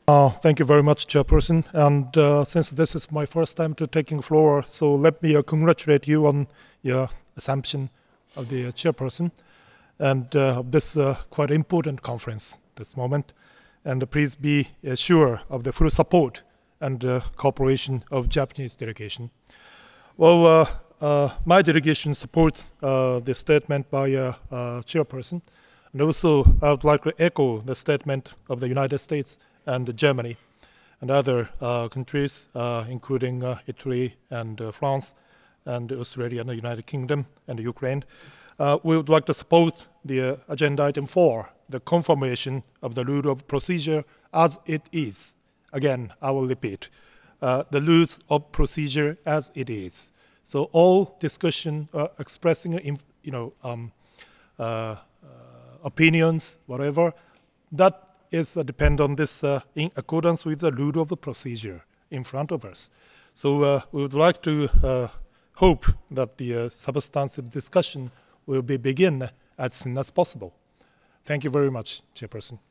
Thank you very much, Chairperson. And since this is my first time to taking floor, so let me congratulate you on your assumption of the Chairperson and this quite important conference this moment. And please be sure of the full support and cooperation of Japanese delegation. Well, my delegation supports the statement by Chairperson. And also, I would like to echo the statement of the United States and Germany and other countries, including Italy and France and Australia and the United Kingdom and Ukraine. We would like to support the agenda item 4, the confirmation of the rule of procedure as it is. Again, I will repeat, the rules of procedure as it is. So all discussion, expressing, opinions, whatever, that is depend on this in accordance with the rule of the procedure in front of us. So we would like to hope that the substantive discussion will be begin as soon as possible. Thank you very much, Chairperson.